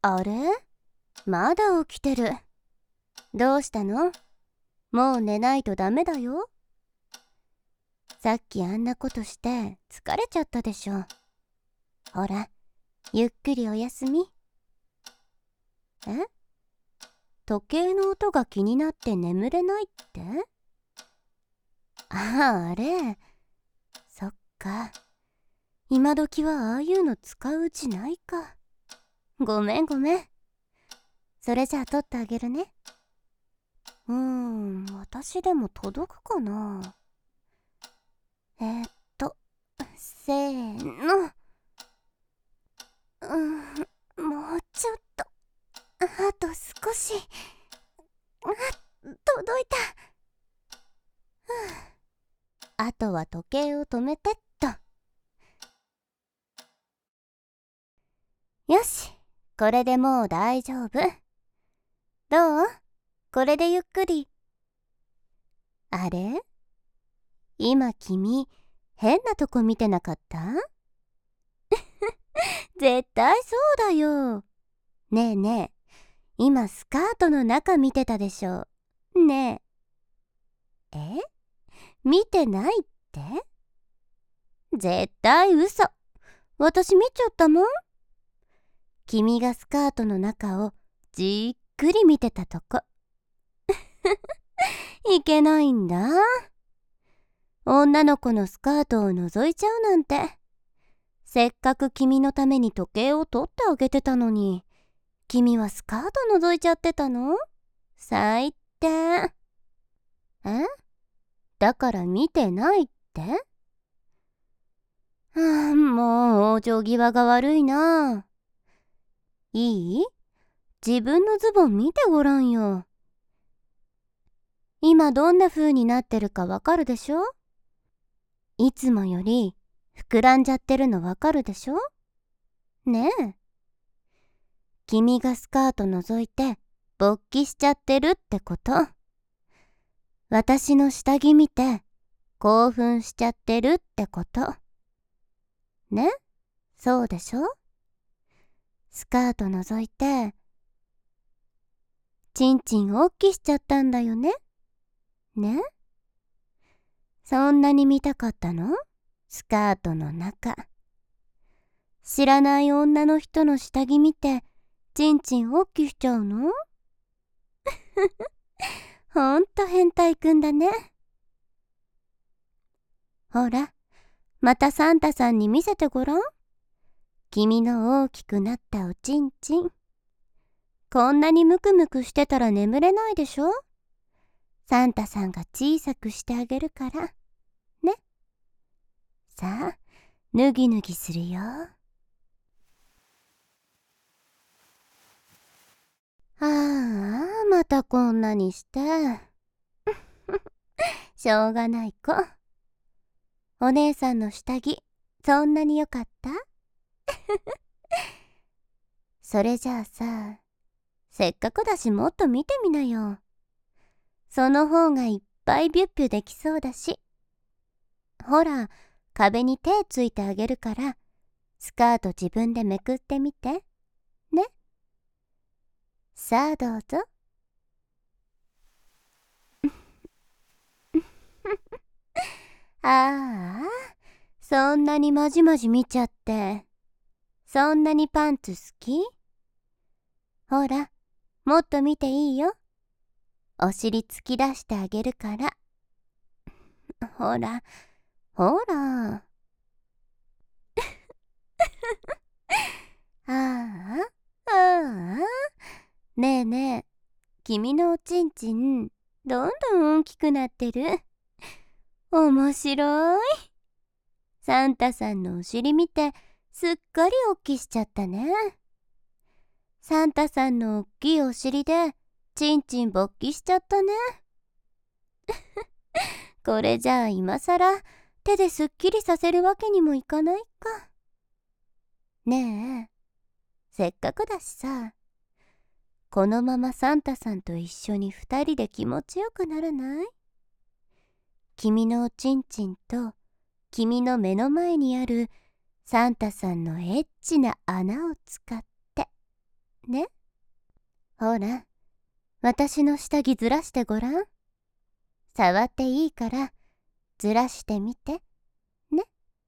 あれ？まだ起きてる。どうしたの？もう寝ないとダメだよ。さっきあんなことして疲れちゃったでしょ。ほら、ゆっくりおやすみ。え？時計の音が気になって眠れないって？あれ。そっか。今時はああいうの使ううちないか。ごめん。それじゃあ取ってあげるね。私でも届くかな。せーの。もうちょっと。あと少し。届いた。あとは時計を止めてっと。よし、これでもう大丈夫。どう？これでゆっくり。あれ？今君、変なとこ見てなかった？絶対そうだよ。ねえねえ、今スカートの中見てたでしょ。ねえ。見てないって？絶対嘘。私見ちゃったもん。君がスカートの中をじっくり見てたとこ。いけないんだ。女の子のスカートを覗いちゃうなんて。せっかく君のために時計を取ってあげてたのに、君はスカート覗いちゃってたの？最低。だから見てないって？もう往生際が悪いな。いい？自分のズボン見てごらんよ。今どんな風になってるかわかるでしょ？いつもより膨らんじゃってるのわかるでしょ？ねえ。君がスカート覗いて勃起しちゃってるってこと。私の下着見て興奮しちゃってるってこと。ね？そうでしょ？スカート覗いてチンチンおっきしちゃったんだよね。ね？そんなに見たかったの？スカートの中。知らない女の人の下着見てチンチンおっきしちゃうの？ほんと変態くんだね。ほら、またサンタさんに見せてごらん。君の大きくなったおちんちん。こんなにムクムクしてたら眠れないでしょ？サンタさんが小さくしてあげるから。ね。さあ、ぬぎぬぎするよ。またこんなにして。しょうがない子。お姉さんの下着、そんなによかった？それじゃあさ、せっかくだしもっと見てみなよ。その方がいっぱいビュッビュできそうだし。ほら、壁に手ついてあげるから、スカート自分でめくってみて。ね。さあどうぞ。そんなにまじまじ見ちゃって。そんなにパンツ好き？ほら、もっと見ていいよ。お尻突き出してあげるから。ほら、ほら。ねえねえ、君のおちんちん、どんどん大きくなってる。面白い。サンタさんのお尻見て、すっかりおっきしちゃったね。サンタさんのおっきいお尻で、ちんちん勃起しちゃったね。これじゃあ今さら手ですっきりさせるわけにもいかないか。ねえ、せっかくだしさ、このままサンタさんと一緒に二人で気持ちよくならない？君のおちんちんと君の目の前にあるサンタさんのエッチな穴を使って。 ね。ほら、私の下着ずらしてごらん。触っていいからずらしてみてね。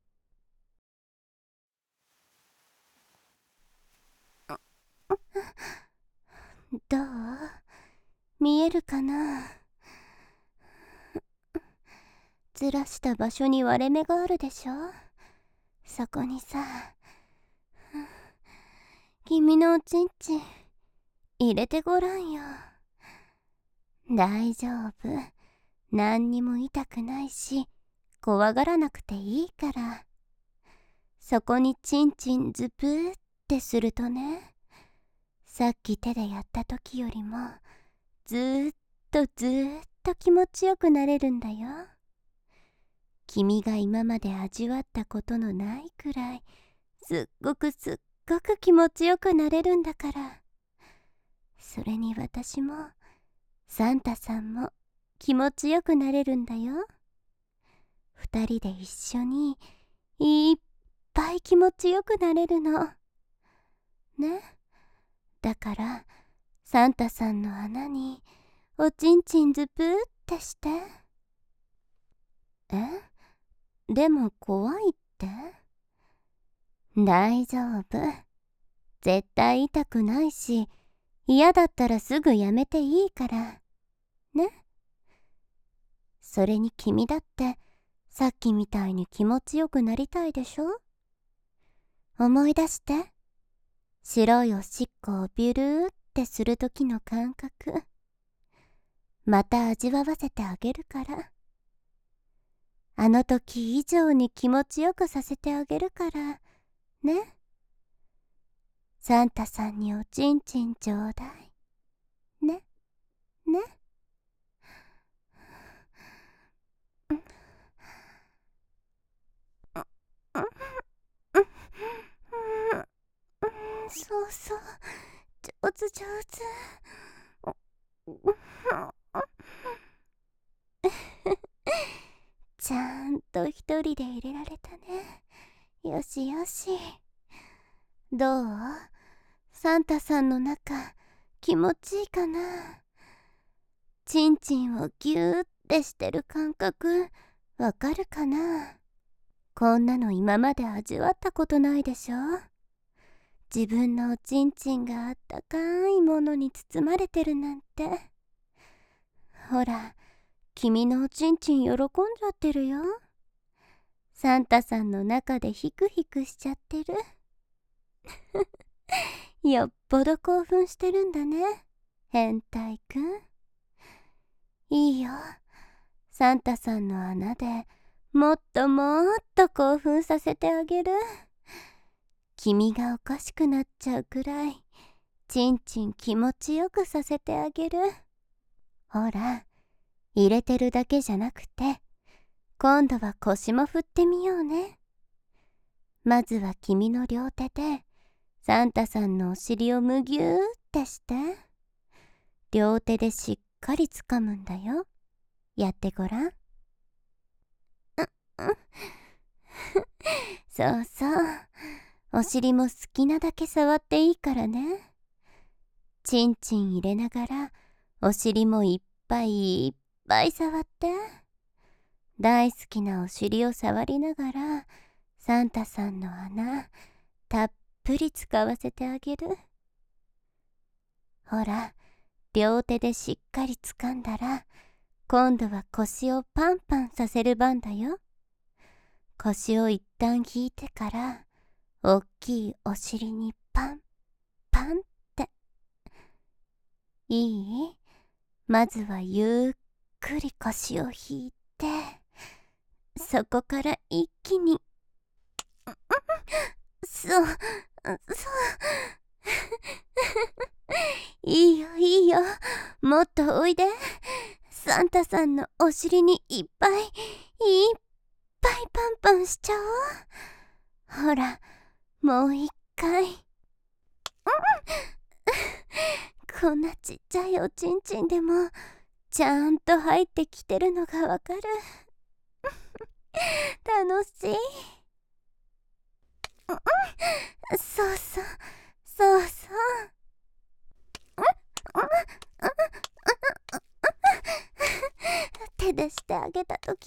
どう？見えるかな？ずらした場所に割れ目があるでしょ。そこにさ、君のおちんちん入れてごらんよ。大丈夫。何にも痛くないし、怖がらなくていいから。そこにチンチンズプーってするとね、さっき手でやった時よりもずーっと気持ちよくなれるんだよ。君が今まで味わったことのないくらいすっごく気持ちよくなれるんだから。それに私もサンタさんも気持ちよくなれるんだよ。二人で一緒にいっぱい気持ちよくなれるのね。だからサンタさんの穴におちんちんズプーってして。え？でも怖いって？大丈夫。絶対痛くないし、嫌だったらすぐやめていいからね。それに君だってさっきみたいに気持ちよくなりたいでしょ。思い出して。白いおしっこをビュルーってする時の感覚、また味わわせてあげるから。あの時以上に気持ちよくさせてあげるからね。サンタさんにおちんちんちょうだいね。ね。そうそう、上手。ちゃんと一人で入れられたね。よしよし。どう？サンタさんの中気持ちいいかな？チンチンをギューってしてる感覚わかるかな？こんなの今まで味わったことないでしょ。自分のおちんちんがあったかいものに包まれてるなんて。ほら、君のおちんちん喜んじゃってるよ。サンタさんの中でヒクヒクしちゃってる。よっぽど興奮してるんだね、変態くん。いいよ。サンタさんの穴でもっと興奮させてあげる。君がおかしくなっちゃうくらいちんちん気持ちよくさせてあげる。ほら、入れてるだけじゃなくて今度は腰も振ってみようね。まずは君の両手でサンタさんのお尻をむぎゅーってして、両手でしっかりつかむんだよ。やってごらん。そうそう。お尻も好きなだけ触っていいからね。ちんちん入れながらお尻もいっぱい触って。大好きなお尻を触りながらサンタさんの穴たっぷり使わせてあげる。ほら、両手でしっかり掴んだら今度は腰をパンパンさせる番だよ。腰を一旦引いてからおっきいお尻にパンパンって。いい？まずはゆっくり腰を引いて、そこから一気に。そういいよ、もっとおいで。サンタさんのお尻にいっぱいパンパンしちゃおう。ほら、もう一回。こんなちっちゃいおちんちんでもちゃんと入ってきてるのがわかる。楽しい。そうそう。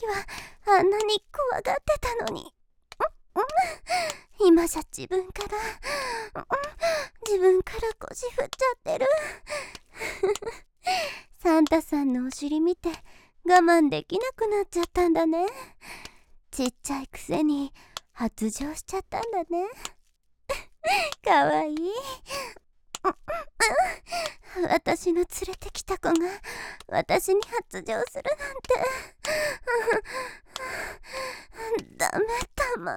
時はあんなに怖がってたのに。今じゃ自分から腰振っちゃってる。サンタさんのお尻見て我慢できなくなっちゃったんだね。ちっちゃいくせに発情しちゃったんだね。かわいい。私の連れてきた子が私に発情するなんて。ダメ、たまんない。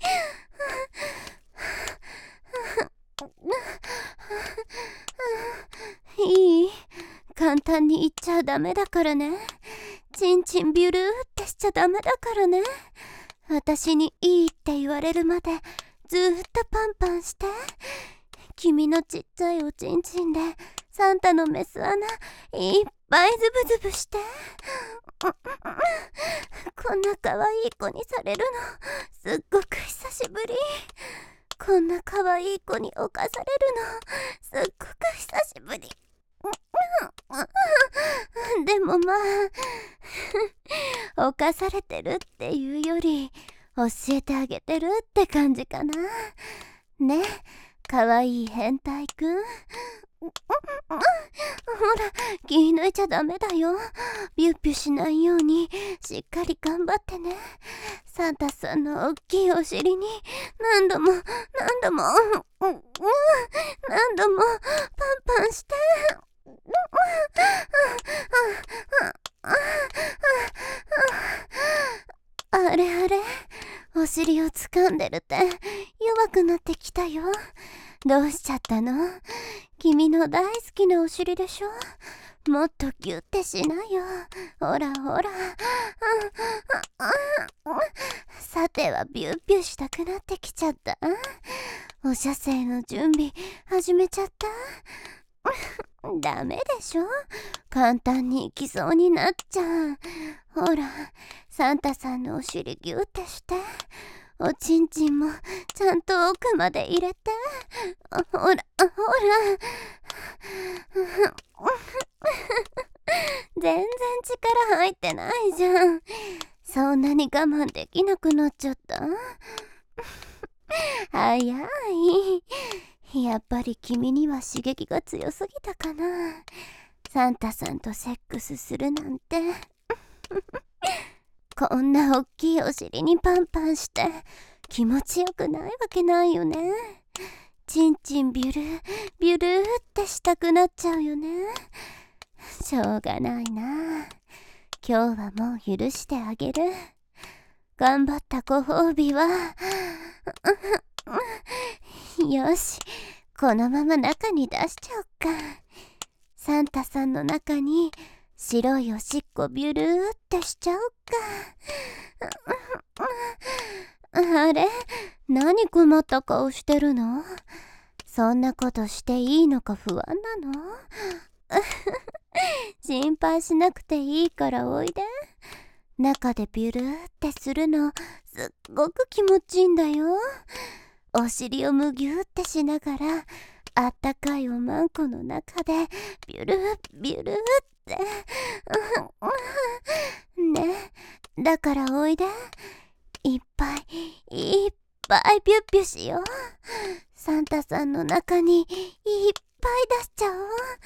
いい？簡単に言っちゃダメだからね。チンチンビュルーってしちゃダメだからね。私にいいって言われるまでずーっとパンパンして。君のちっちゃいおちんちんでサンタのメス穴いっぱいズブズブして。こんな可愛い子にされるのすっごく久しぶり。こんな可愛い子に侵されるのすっごく久しぶり。でもまあ侵されてるっていうより教えてあげてるって感じかな。ね、かわいい変態くん。ほら、気抜いちゃダメだよ。ビュッビュしないようにしっかり頑張ってね。サンタさんのおっきいお尻に何度もパンパンして。あれあれ、お尻を掴んでるって弱くなってきたよ。どうしちゃったの？君の大好きなお尻でしょ。もっとギュッてしなよ。ほらほら。さてはビュッビュしたくなってきちゃった。お射精の準備始めちゃった。ダメでしょ。簡単に行きそうになっちゃう。ほら、サンタさんのお尻ギュッてして。おちんちんもちゃんと奥まで入れて。ほら。全然力入ってないじゃん。そんなに我慢できなくなっちゃった？早い。やっぱり君には刺激が強すぎたかな。サンタさんとセックスするなんて。こんなおっきいお尻にパンパンして気持ちよくないわけないよね。チンチンビュルーってしたくなっちゃうよね。しょうがないな。今日はもう許してあげる。頑張ったご褒美はよし、このまま中に出しちゃおっか。サンタさんの中に白いおしっこビュルーってしちゃおっか。あれ、何困った顔してるの？そんなことしていいのか不安なの？心配しなくていいからおいで。中でビュルーってするのすっごく気持ちいいんだよ。お尻をむぎゅーってしながらあったかいおまんこの中でビュルーってね、だからおいで。いっぱいビュッビュしよう。サンタさんの中にいっぱい出しちゃおうね。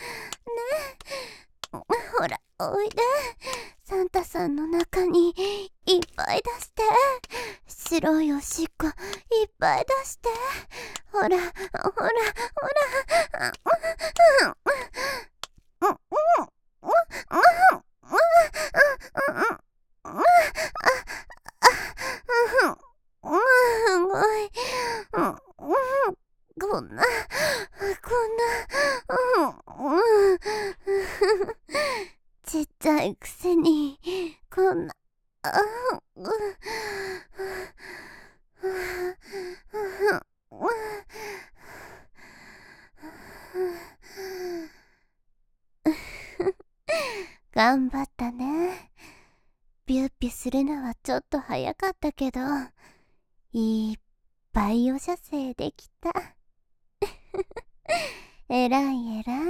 ほらおいで。サンタさんの中にいっぱい出して。白いおしっこいっぱい出して。ほら。すごい。こんな。ちっちゃいくせにこんな。頑張ったね。ビュッビュするのはちょっと早かったけど、いっぱいお射精できた。えらい。